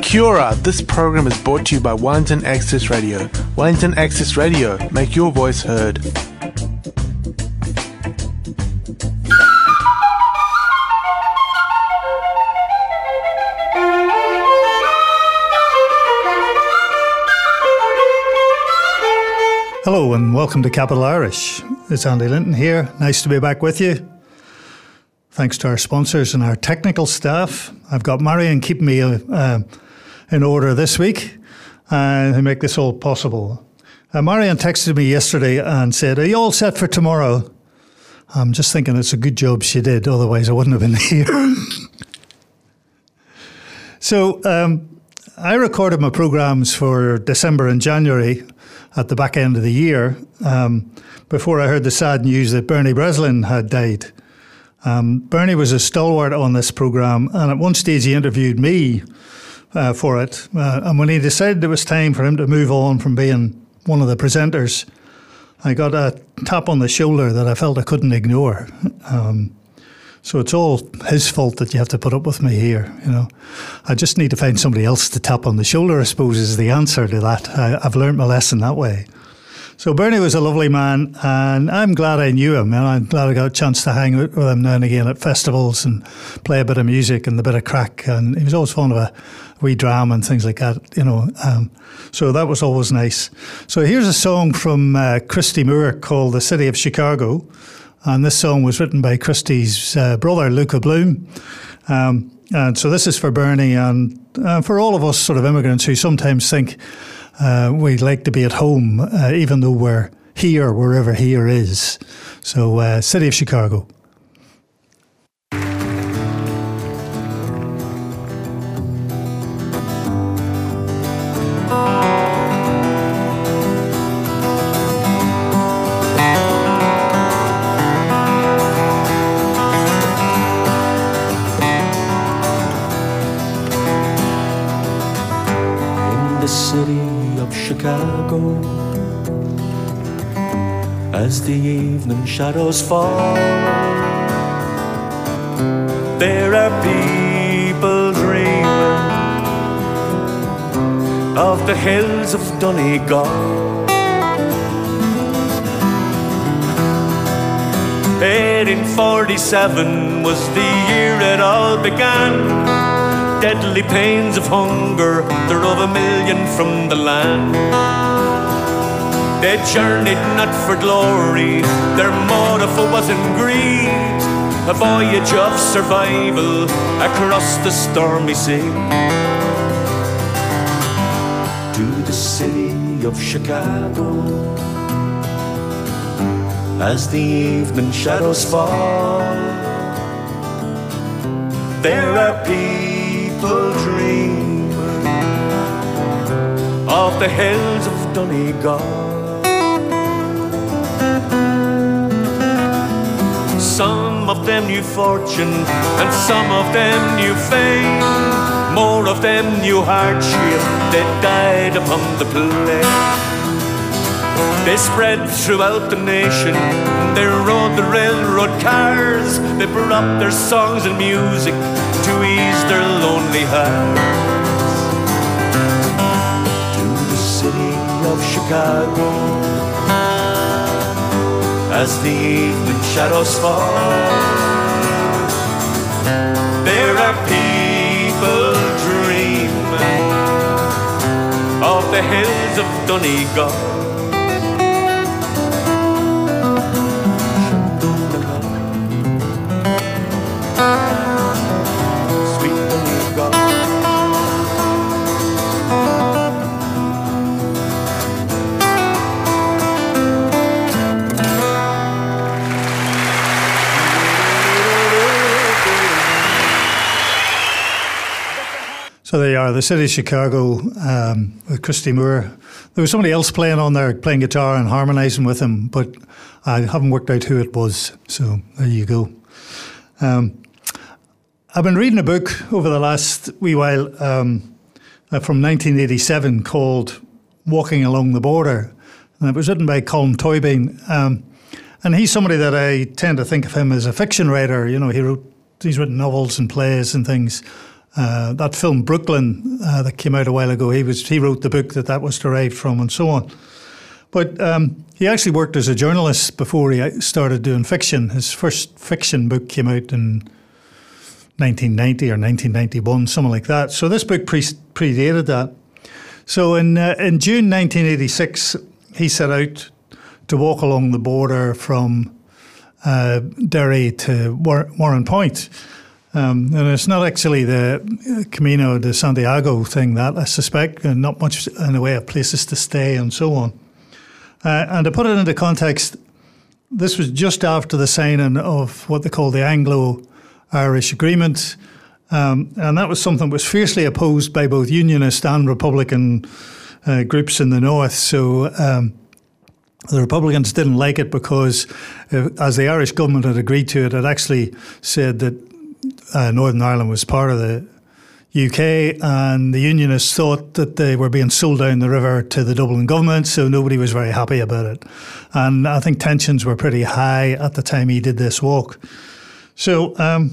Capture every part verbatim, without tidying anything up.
Kia ora, this program is brought to you by Wellington Access Radio. Wellington Access Radio, make your voice heard. Hello and welcome to Capital Irish. It's Andy Linton here. Nice to be back with you. Thanks to our sponsors and our technical staff. I've got Marion keeping me uh, in order this week uh, to make this all possible. Uh, Marion texted me yesterday and said, "Are you all set for tomorrow?" I'm just thinking it's a good job she did, otherwise I wouldn't have been here. So um, I recorded my programmes for December and January at the back end of the year um, before I heard the sad news that Bernie Breslin had died. Um, Bernie was a stalwart on this programme, and at one stage he interviewed me uh, for it. Uh, and when he decided it was time for him to move on from being one of the presenters, I got a tap on the shoulder that I felt I couldn't ignore. Um, so it's all his fault that you have to put up with me here, you know. I just need to find somebody else to tap on the shoulder, I suppose, is the answer to that. I, I've learned my lesson that way. So Bernie was a lovely man, and I'm glad I knew him, and I'm glad I got a chance to hang out with him now and again at festivals and play a bit of music and a bit of crack. And he was always fond of a wee dram and things like that, you know. Um, so that was always nice. So here's a song from uh, Christy Moore called "The City of Chicago." And this song was written by Christy's uh, brother, Luca Bloom. Um, and so this is for Bernie and uh, for all of us sort of immigrants who sometimes think uh, we'd like to be at home, uh, even though we're here, wherever here is. So, uh, City of Chicago. As the evening shadows fall, there are people dreaming of the hills of Donegal. eighteen forty-seven was the year it all began. Deadly pains of hunger drove a million from the land. They journeyed not for glory, their motive wasn't greed, a voyage of survival across the stormy sea. To the city of Chicago, as the evening shadows fall, there are people dreaming of the hills of Donegal. Some of them knew fortune, and some of them knew fame. More of them knew hardship, they died upon the plain. They spread throughout the nation, they rode the railroad cars. They brought their songs and music to ease their lonely hearts. To the city of Chicago, as the evening shadows fall, there are people dreaming of the hills of Donegal. Sweet Donegal. So there you are, the city of Chicago um, with Christy Moore. There was somebody else playing on there, playing guitar and harmonising with him, but I haven't worked out who it was. So there you go. Um, I've been reading a book over the last wee while um, from nineteen eighty-seven called Walking Along the Border. And it was written by Colm Toybin. Um, and he's somebody that I tend to think of him as a fiction writer. You know, he wrote, he's written novels and plays and things. uh, that film Brooklyn uh, that came out a while ago. He was he wrote the book that that was derived from, and so on. But um, he actually worked as a journalist before he started doing fiction. His first fiction book came out in nineteen ninety or nineteen ninety-one, something like that. So this book pre- predated that. So in uh, in June nineteen eighty-six, he set out to walk along the border from uh, Derry to War- Warren Point. Um, and it's not actually the Camino de Santiago thing, that I suspect, and not much in the way of places to stay and so on. Uh, and to put it into context, this was just after the signing of what they call the Anglo-Irish Agreement. Um, and that was something that was fiercely opposed by both Unionist and Republican uh, groups in the North. So um, the Republicans didn't like it because, uh, as the Irish government had agreed to it, it actually said that uh, Northern Ireland was part of the U K, and the Unionists thought that they were being sold down the river to the Dublin government, so nobody was very happy about it. And I think tensions were pretty high at the time he did this walk. So, um,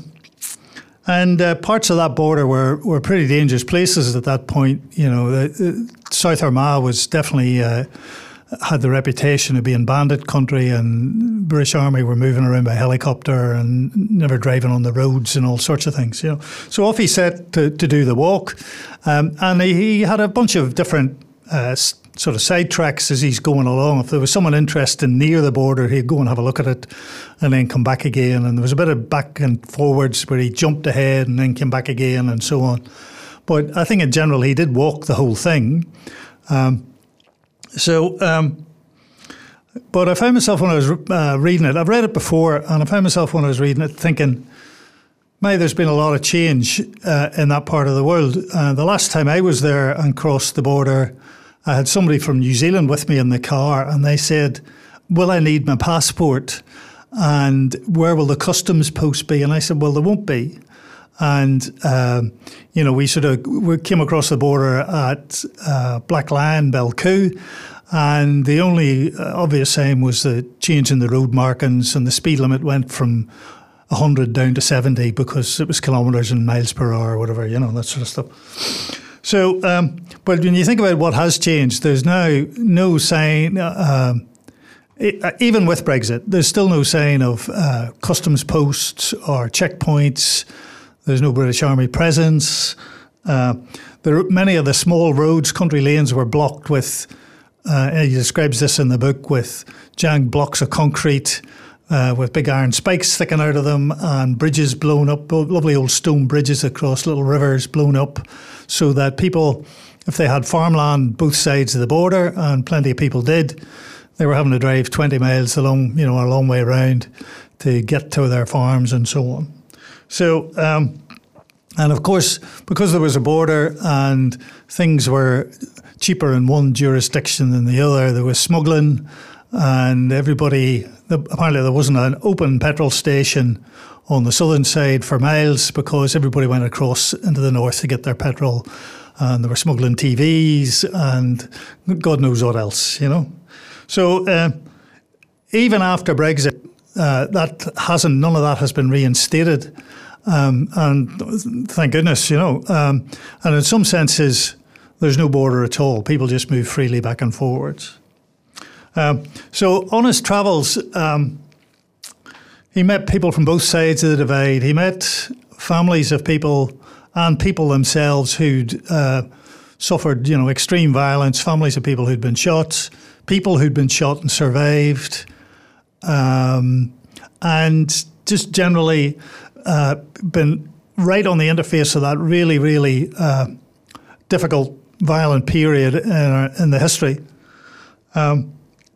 and uh, parts of that border were, were pretty dangerous places at that point. You know, the, the South Armagh was definitely uh, had the reputation of being bandit country, and British Army were moving around by helicopter and never driving on the roads and all sorts of things, you know. So off he set to, to do the walk, um, and he, he had a bunch of different uh, sort of side tracks as he's going along. If there was someone interested near the border, he'd go and have a look at it and then come back again. And there was a bit of back and forwards where he jumped ahead and then came back again and so on. But I think in general he did walk the whole thing. Um, So, um, but I found myself when I was uh, reading it, I've read it before, and I found myself when I was reading it thinking, May, there's been a lot of change uh, in that part of the world. Uh, the last time I was there and crossed the border, I had somebody from New Zealand with me in the car, and they said, will I need my passport? And where will the customs post be? And I said, well, there won't be. And, um, you know, we sort of we came across the border at uh, Black Lion, Belcoo, and the only uh, obvious sign was the change in the road markings, and the speed limit went from one hundred down to seventy because it was kilometres and miles per hour or whatever, you know, that sort of stuff. So, um, but when you think about what has changed, there's now no sign, uh, it, uh, even with Brexit, there's still no sign of uh, customs posts or checkpoints. There's no British Army presence. Uh, there, many of the small roads, country lanes, were blocked with, uh, he describes this in the book, with giant blocks of concrete uh, with big iron spikes sticking out of them, and bridges blown up, lovely old stone bridges across little rivers blown up, so that people, if they had farmland both sides of the border, and plenty of people did, they were having to drive twenty miles along, you know, a long way around to get to their farms and so on. So, um, and of course, because there was a border and things were cheaper in one jurisdiction than the other, there was smuggling, and everybody, apparently there wasn't an open petrol station on the southern side for miles because everybody went across into the north to get their petrol, and they were smuggling T Vs and God knows what else, you know. So uh, even after Brexit, Uh, that hasn't, none of that has been reinstated. Um, and thank goodness, you know. Um, and in some senses, there's no border at all. People just move freely back and forwards. Um, so on his travels, um, he met people from both sides of the divide. He met families of people and people themselves who'd uh, suffered, you know, extreme violence, families of people who'd been shot, people who'd been shot and survived, Um, and just generally uh, been right on the interface of that really, really uh, difficult, violent period in, our, in the history. Um,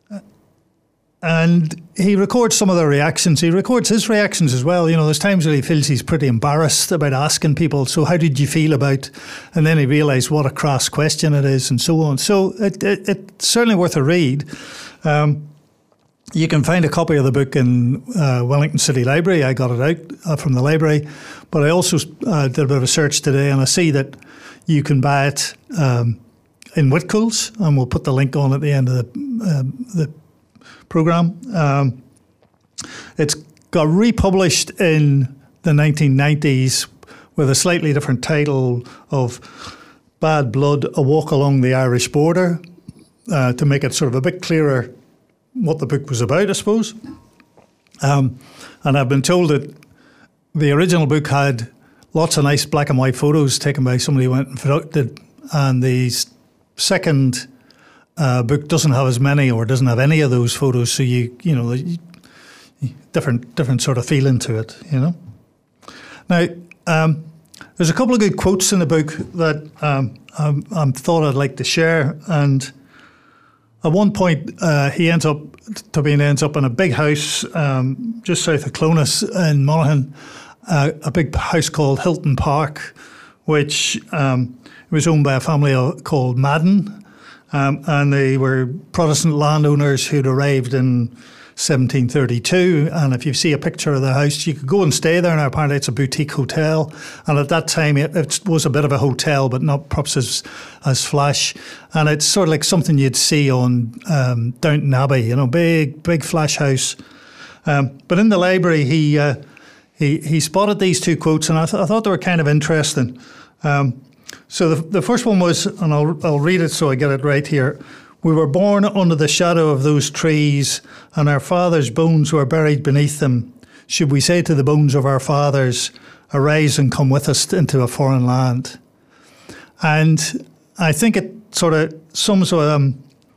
and he records some of the reactions. He records his reactions as well. You know, there's times where he feels he's pretty embarrassed about asking people, so how did you feel about, and then he realised what a crass question it is and so on. So it, it, it's certainly worth a read. Um, You can find a copy of the book in uh, Wellington City Library. I got it out uh, from the library. But I also uh, did a bit of a search today, and I see that you can buy it um, in Whitcoulls, and we'll put the link on at the end of the, uh, the programme. Um, it's got republished in the nineteen nineties with a slightly different title of Bad Blood, A Walk Along the Irish Border, uh, to make it sort of a bit clearer what the book was about, I suppose. Um, and I've been told that the original book had lots of nice black and white photos taken by somebody who went and photographed, and the second uh, book doesn't have as many or doesn't have any of those photos, so you you know, you, different different sort of feeling to it, you know. Now, um, there's a couple of good quotes in the book that um, I, I thought I'd like to share, and at one point uh, he ends up, Tubbeen ends up in a big house um, just south of Clones in Monaghan, uh, a big house called Hilton Park, which um, was owned by a family called Madden, um, and they were Protestant landowners who'd arrived in seventeen thirty-two, and if you see a picture of the house, you could go and stay there, and apparently it's a boutique hotel, and at that time it, it was a bit of a hotel, but not perhaps as, as flash, and it's sort of like something you'd see on um, Downton Abbey, you know, big, big flash house. Um, but in the library, he, uh, he he spotted these two quotes, and I, th- I thought they were kind of interesting. Um, so the, the first one was, and I'll, I'll read it so I get it right here, "We were born under the shadow of those trees, and our fathers' bones were buried beneath them. Should we say to the bones of our fathers, arise and come with us into a foreign land?" And I think it sort of sums, um,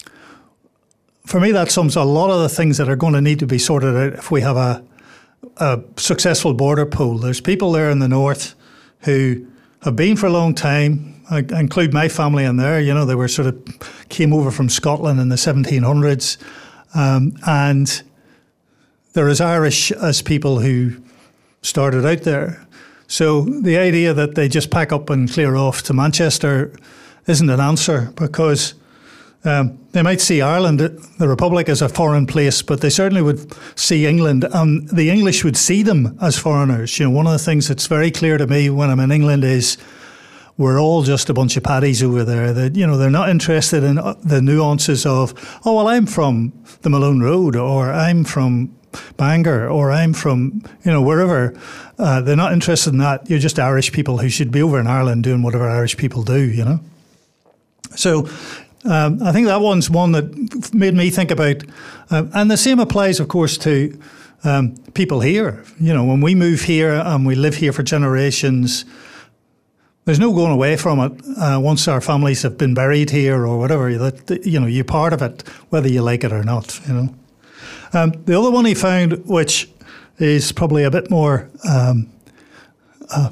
for me, that sums a lot of the things that are going to need to be sorted out if we have a, a successful border pool. There's people there in the north who have been for a long time. I include my family in there. You know, they were sort of came over from Scotland in the seventeen hundreds, um, and they're as Irish as people who started out there. So the idea that they just pack up and clear off to Manchester isn't an answer, because um, they might see Ireland, the Republic, as a foreign place, but they certainly would see England, and the English would see them as foreigners. You know, one of the things that's very clear to me when I'm in England is we're all just a bunch of paddies over there. That, you know, they're not interested in the nuances of, oh, well, I'm from the Malone Road, or I'm from Bangor, or I'm from, you know, wherever. Uh, they're not interested in that. You're just Irish people who should be over in Ireland doing whatever Irish people do, you know. So um, I think that one's one that made me think about, uh, and the same applies, of course, to um, people here. You know, when we move here and we live here for generations, there's no going away from it. Uh, once our families have been buried here or whatever, that, you know, you're part of it, whether you like it or not, you know. Um, the other one he found, which is probably a bit more, um, uh,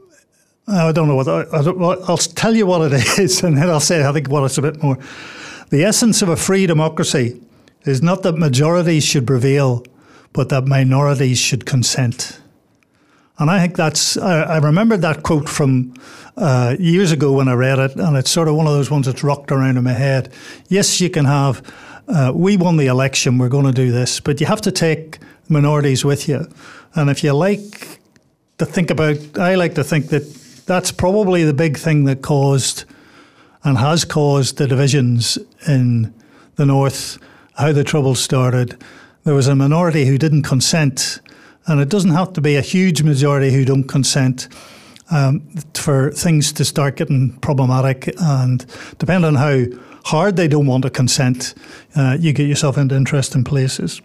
I don't know what, I, I don't, I'll tell you what it is, and then I'll say I think what it's a bit more. The essence of a free democracy is not that majorities should prevail, but that minorities should consent. And I think that's, I, I remembered that quote from uh, years ago when I read it, and it's sort of one of those ones that's rocked around in my head. Yes, you can have, uh, we won the election, we're going to do this, but you have to take minorities with you. And if you like to think about, I like to think that that's probably the big thing that caused and has caused the divisions in the North, how the Troubles started. There was a minority who didn't consent. And it doesn't have to be a huge majority who don't consent um, for things to start getting problematic. And depending on how hard they don't want to consent, uh, you get yourself into interesting places.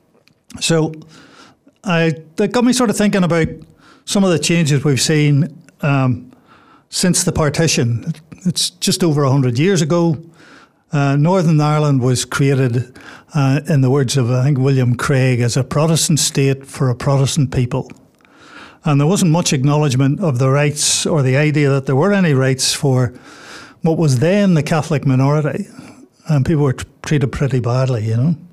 So I, that got me sort of thinking about some of the changes we've seen um, since the partition. It's just over one hundred years ago. Uh, Northern Ireland was created, uh, in the words of, I think, William Craig, as a Protestant state for a Protestant people. And there wasn't much acknowledgement of the rights or the idea that there were any rights for what was then the Catholic minority. And people were t- treated pretty badly, you know.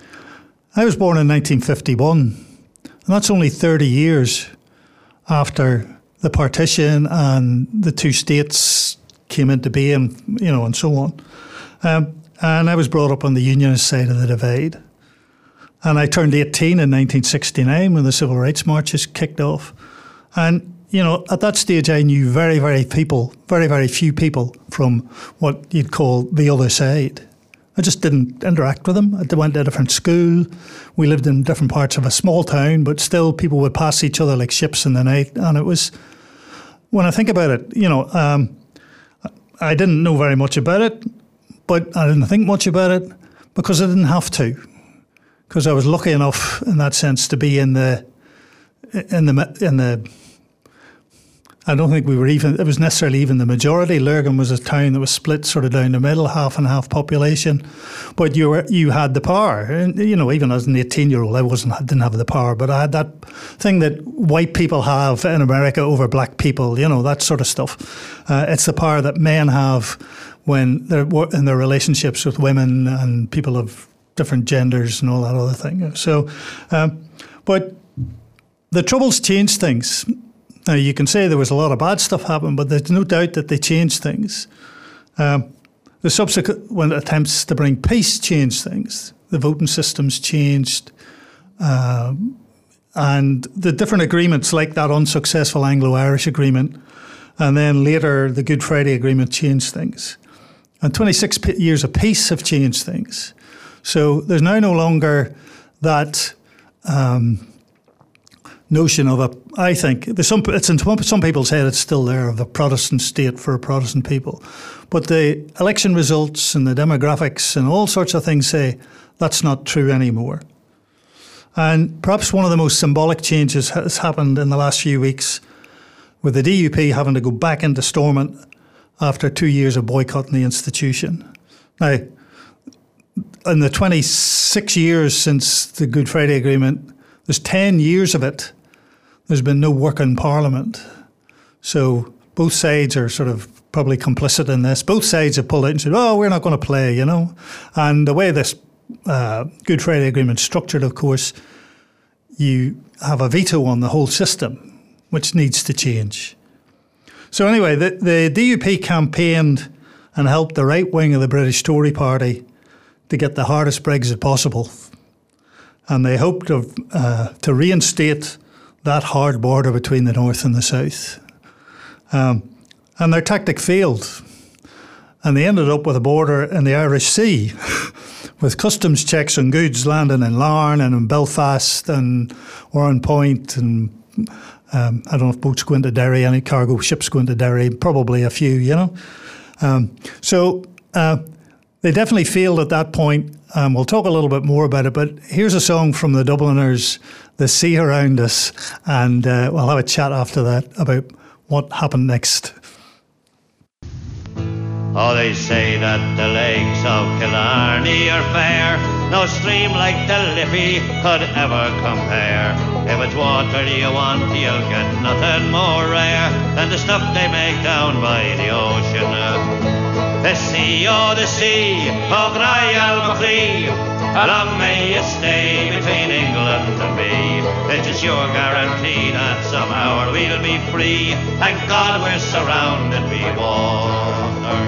I was born in nineteen fifty-one, and that's only thirty years after the partition and the two states came into being, you know, and so on. Um, and I was brought up on the Unionist side of the divide. And I turned eighteen in nineteen sixty-nine when the Civil Rights Marches kicked off. And, you know, at that stage I knew very, very people, very, very few people from what you'd call the other side. I just didn't interact with them. I went to a different school. We lived in different parts of a small town, but still people would pass each other like ships in the night. And it was when I think about it, you know, um, I didn't know very much about it, but I didn't think much about it because I didn't have to, because I was lucky enough in that sense to be in the in the in the. I don't think we were even, it was necessarily even the majority. Lurgan was a town that was split sort of down the middle, half and half population. But you were, you had the power. And, you know, even as an eighteen-year-old, I wasn't, didn't have the power. But I had that thing that white people have in America over black people, you know, that sort of stuff. Uh, it's the power that men have when they're in their relationships with women and people of different genders and all that other thing. So, um, but the Troubles changed things. Now, you can say there was a lot of bad stuff happening, but there's no doubt that they changed things. Um, the subsequent attempts to bring peace changed things. The voting systems changed. Um, and the different agreements, like that unsuccessful Anglo-Irish agreement, and then later the Good Friday Agreement changed things. And twenty-six p- years of peace have changed things. So there's now no longer that... Um, notion of a, I think, there's some, it's in some people's head it's still there, of a Protestant state for a Protestant people. But the election results and the demographics and all sorts of things say that's not true anymore. And perhaps one of the most symbolic changes has happened in the last few weeks with the D U P having to go back into Stormont after two years of boycotting the institution. Now, in the twenty-six years since the Good Friday Agreement, there's ten years of it. There's been no work in Parliament. So both sides are sort of probably complicit in this. Both sides have pulled out and said, oh, we're not going to play, you know. And the way this uh, Good Friday Agreement is structured, of course, you have a veto on the whole system, which needs to change. So anyway, the, the D U P campaigned and helped the right wing of the British Tory party to get the hardest Brexit possible. And they hoped of, uh, to reinstate that hard border between the North and the South. Um, and their tactic failed. And they ended up with a border in the Irish Sea with customs checks on goods landing in Larne and in Belfast and Warren Point and um, I don't know if boats go into Derry, any cargo ships go into Derry, probably a few, you know. Um, so uh, they definitely failed at that point. Um, we'll talk a little bit more about it, but here's a song from the Dubliners, The Sea Around Us, and uh, we'll have a chat after that about what happened next. Oh, they say that the lakes of Killarney are fair, no stream like the Liffey could ever compare. If it's water you want, you'll get nothing more rare than the stuff they make down by the ocean. The sea, oh the sea, oh Graal Machree, how long may you stay between England and me? It is your guarantee that somehow we'll be free. Thank God we're surrounded by water.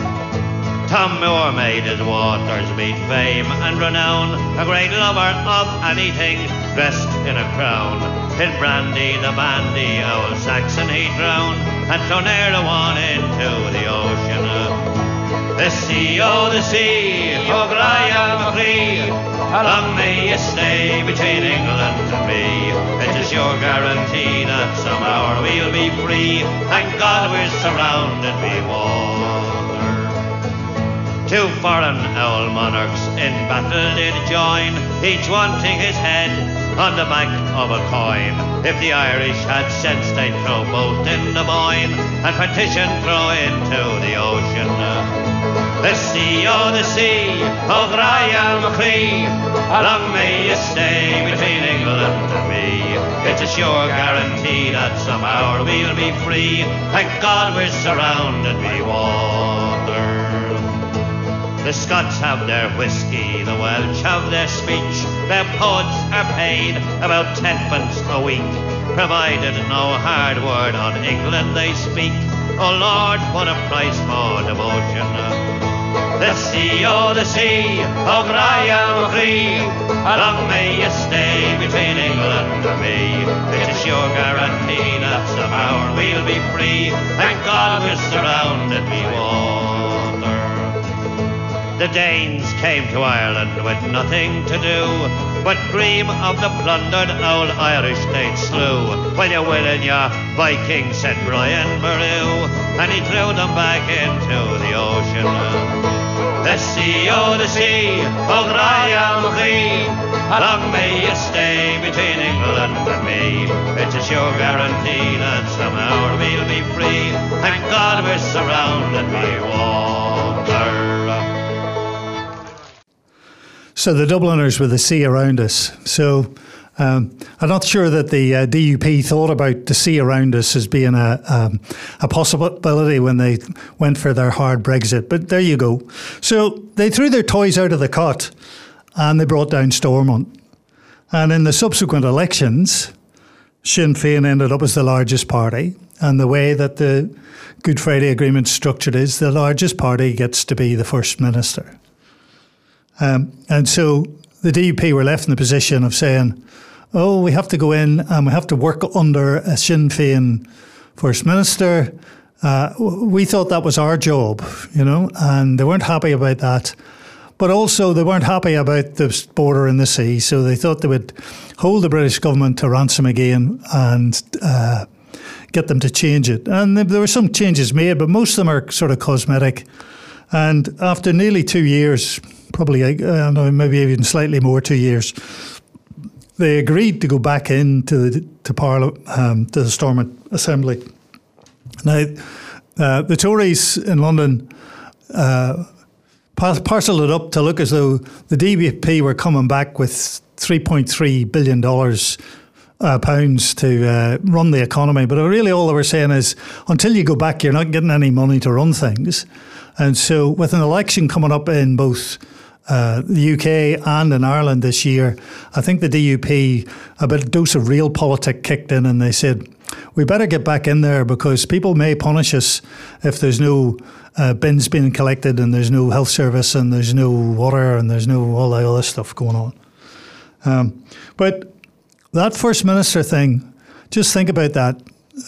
Tom Moore made his waters meet fame and renown, a great lover of anything dressed in a crown. In brandy the bandy, old Saxon he drowned, and thrown ere a one into the ocean. The sea, oh the sea, oh Graal Machree, how long may you stay between England and me? It is your guarantee that somehow we'll be free. Thank God we're surrounded by water. Two foreign owl monarchs in battle did join, each wanting his head on the back of a coin. If the Irish had sense, they'd throw both in the Boyne and partition throw into the ocean. The sea, oh the sea, oh Graal Machree, how long may you stay between England and me? It is your guarantee that somehow we'll be free. Thank God we're surrounded by water. The Scots have their whiskey, the Welsh have their speech. Their poets are paid about tenpence a week, provided no hard word on England they speak. Oh Lord, what a price for devotion. The sea, oh the sea, oh Graal Machree, how long may you stay between England and me? It is your guarantee that somehow we'll be free. Thank God we're surrounded by water. The Danes came to Ireland with nothing to do, but cream of the plundered old Irish they'd slew. Well, you will in your Viking, said Brian Boru, and he threw them back into the ocean. The sea, oh the sea, oh Graham-Chee, long may it stay between England and me. It's a sure guarantee that somehow we'll be free. Thank God we're surrounded by water. So the Dubliners with the sea around us. So um, I'm not sure that the uh, D U P thought about the sea around us as being a, um, a possibility when they went for their hard Brexit. But there you go. So they threw their toys out of the cot and they brought down Stormont. And in the subsequent elections, Sinn Féin ended up as the largest party. And the way that the Good Friday Agreement structured is the largest party gets to be the First Minister. Um, and so the D U P were left in the position of saying, oh, we have to go in and we have to work under a Sinn Féin First Minister. Uh, we thought that was our job, you know, and they weren't happy about that. But also they weren't happy about the border in the sea, so they thought they would hold the British government to ransom again and uh, get them to change it. And there were some changes made, but most of them are sort of cosmetic. And after nearly two years, probably I don't know, maybe even slightly more, two years, they agreed to go back into the to Parliament, um, to the Stormont Assembly. Now, uh, the Tories in London uh, parcelled it up to look as though the D U P were coming back with three point three billion dollars uh, pounds to uh, run the economy. But really all they were saying is, until you go back, you're not getting any money to run things. And so with an election coming up in both uh, the U K and in Ireland this year, I think the D U P, a bit of dose of realpolitik kicked in and they said, we better get back in there because people may punish us if there's no uh, bins being collected and there's no health service and there's no water and there's no all that other stuff going on. Um, but that First Minister thing, just think about that.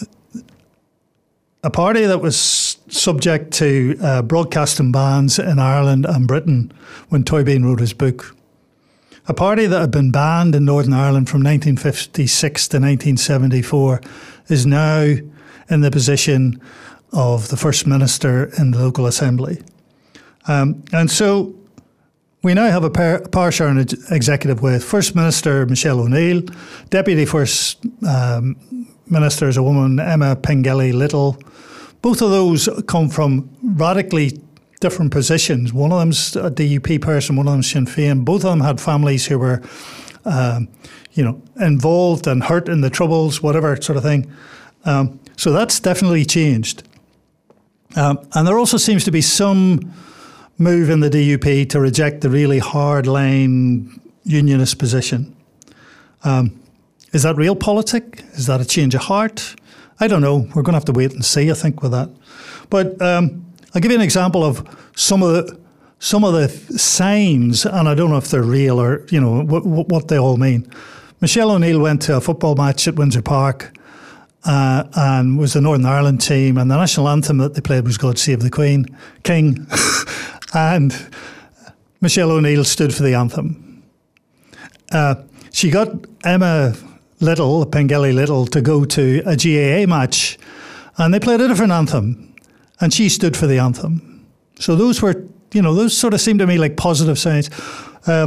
A party that was subject to uh, broadcasting bans in Ireland and Britain when Toynbee wrote his book. A party that had been banned in Northern Ireland from nineteen fifty-six to nineteen seventy-four is now in the position of the First Minister in the local assembly. Um, and so we now have a par- partial executive with First Minister Michelle O'Neill, Deputy First um, Minister is a woman, Emma Pengelly-Little. Both of those come from radically different positions. One of them's a D U P person, one of them's Sinn Féin. Both of them had families who were, um, you know, involved and hurt in the Troubles, whatever sort of thing. Um, so that's definitely changed. Um, and there also seems to be some move in the D U P to reject the really hard-line unionist position. Um, is that realpolitik? Is that a change of heart? I don't know. We're going to have to wait and see, I think, with that. But um, I'll give you an example of some of the some of the signs, and I don't know if they're real or, you know, what, what they all mean. Michelle O'Neill went to a football match at Windsor Park uh, and was the Northern Ireland team, and the national anthem that they played was God Save the Queen, King. And Michelle O'Neill stood for the anthem. Uh, she got Emma Little, Pengelly-Little, to go to a G A A match, and they played a different anthem, and she stood for the anthem. So those were, you know, those sort of seemed to me like positive signs. Uh,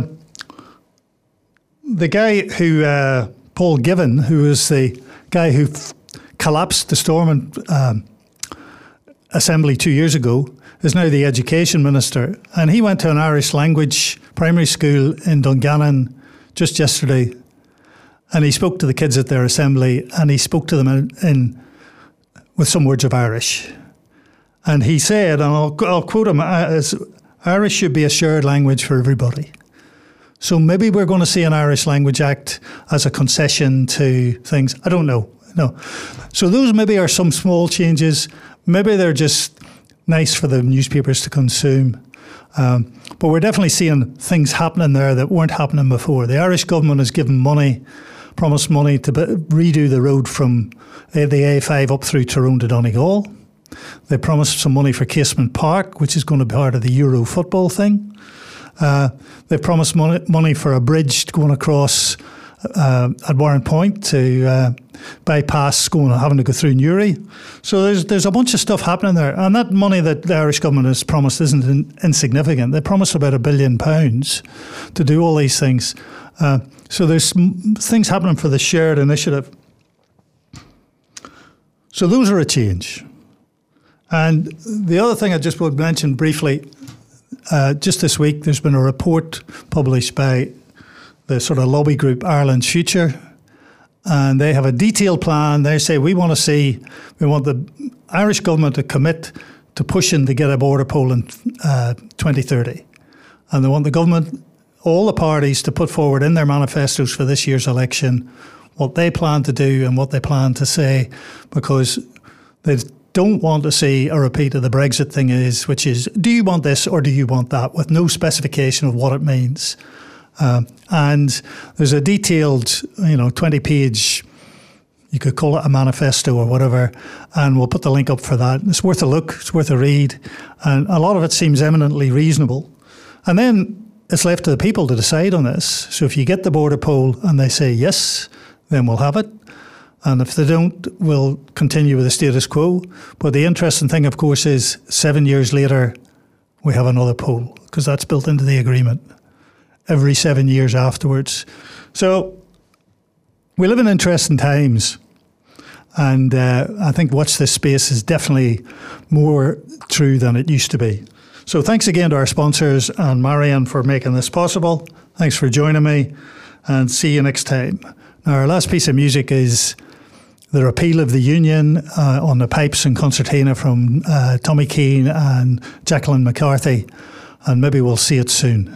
the guy who, uh, Paul Given, who was the guy who f- collapsed the Stormont um, Assembly two years ago, is now the Education Minister, and he went to an Irish language primary school in Dungannon just yesterday. And he spoke to the kids at their assembly, and he spoke to them in, in with some words of Irish. And he said, and I'll, I'll quote him, as Irish should be a shared language for everybody. So maybe we're going to see an Irish Language Act as a concession to things. I don't know. No. So those maybe are some small changes. Maybe they're just nice for the newspapers to consume. Um, but we're definitely seeing things happening there that weren't happening before. The Irish government has given money, promised money to redo the road from uh, the A five up through Tyrone to Donegal. They promised some money for Casement Park, which is going to be part of the Euro football thing. Uh, they've promised money, money for a bridge going across uh, at Warren Point to uh, bypass going having to go through Newry. So there's there's a bunch of stuff happening there, and that money that the Irish government has promised isn't in, insignificant. They promised about a billion pounds to do all these things. Uh, so there's things happening for the shared initiative. So those are a change. And the other thing I just would mention briefly, uh, just this week there's been a report published by the sort of lobby group Ireland's Future, and they have a detailed plan. They say we want to see, we want the Irish government to commit to pushing to get a border poll in uh, twenty thirty. And they want the government, all the parties, to put forward in their manifestos for this year's election what they plan to do and what they plan to say, because they don't want to see a repeat of the Brexit thing is, which is, do you want this or do you want that, with no specification of what it means. Um, and there's a detailed, you know, twenty-page, you could call it a manifesto or whatever, and we'll put the link up for that. It's worth a look, it's worth a read, and a lot of it seems eminently reasonable. And then it's left to the people to decide on this. So if you get the border poll and they say yes, then we'll have it. And if they don't, we'll continue with the status quo. But the interesting thing, of course, is seven years later, we have another poll, because that's built into the agreement. Every seven years afterwards. So we live in interesting times, and uh, I think watch this space is definitely more true than it used to be. So thanks again to our sponsors and Marianne for making this possible. Thanks for joining me, and see you next time. Now, our last piece of music is The Repeal of the Union uh, on the pipes and concertina from uh, Tommy Keane and Jacqueline McCarthy, and maybe we'll see it soon.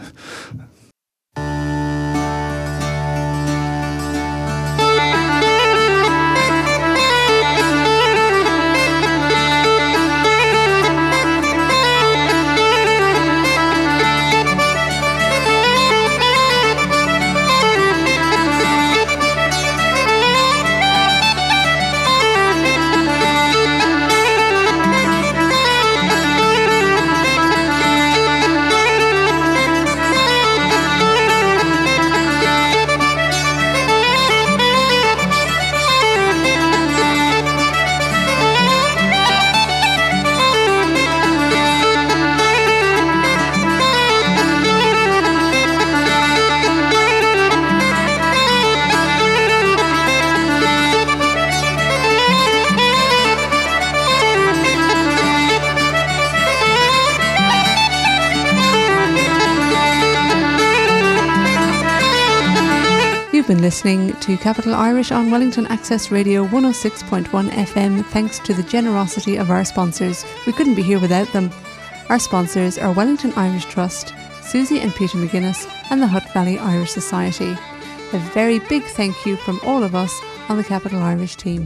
Been listening to Capital Irish on Wellington Access Radio one oh six point one F M, thanks to the generosity of our sponsors. We couldn't be here without them. Our sponsors are Wellington Irish Trust, Susie and Peter McGuinness, and the Hutt Valley Irish Society. A very big thank you from all of us on the Capital Irish team.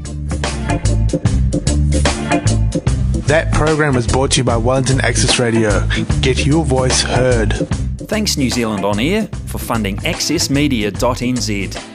That program was brought to you by Wellington Access Radio. Get your voice heard. Thanks New Zealand On Air for funding access media dot n z.